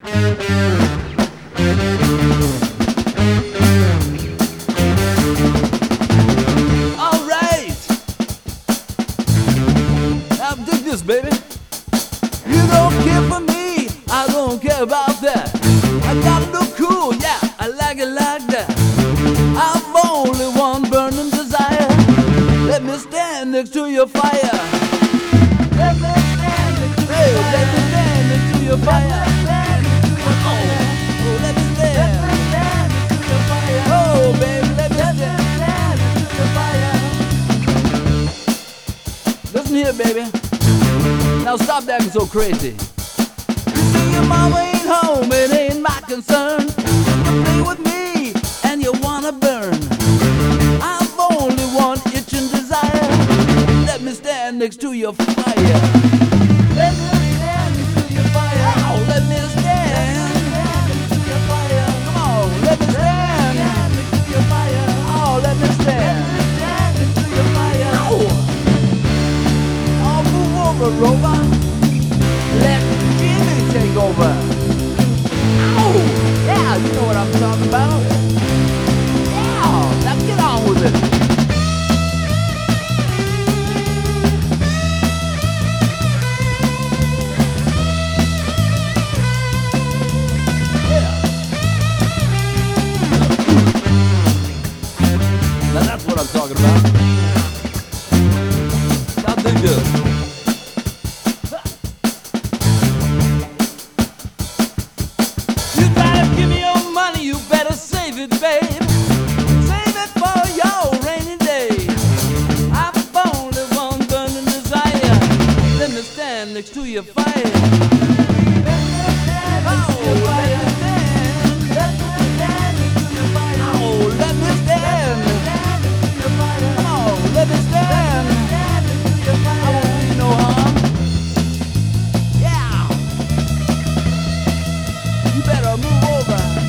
Alright, now dig this, baby. You don't care for me, I don't care about that. I gotta look cool, yeah, I like it like that. I've only one burning desire. Let me stand next to your fire. Let me stand next to your fire. Let me stand next to your fire. Oh, let me stand next to your fire. Oh, baby, let me stand next to your fire. Listen here, baby. Now stop acting so crazy. You see your mama ain't home, it ain't my concern. You play with me and you wanna burn. I've only one itching desire. Let me stand next to your fire. Let me stand next to your fire. Oh, let me stand next to your fire. Come on, let me stand next to your fire. Oh, let me stand next to your fire. Oh, move over, Rover. Let Jimmy take over. Oh, yeah, you know what I'm talking about. Yeah, now get on with it. Now that's what I'm talking about. Something good. You better give me your money, you better save it, babe. Save it for your rainy day. I've only one burning desire. Let me stand next to your fire. Move over.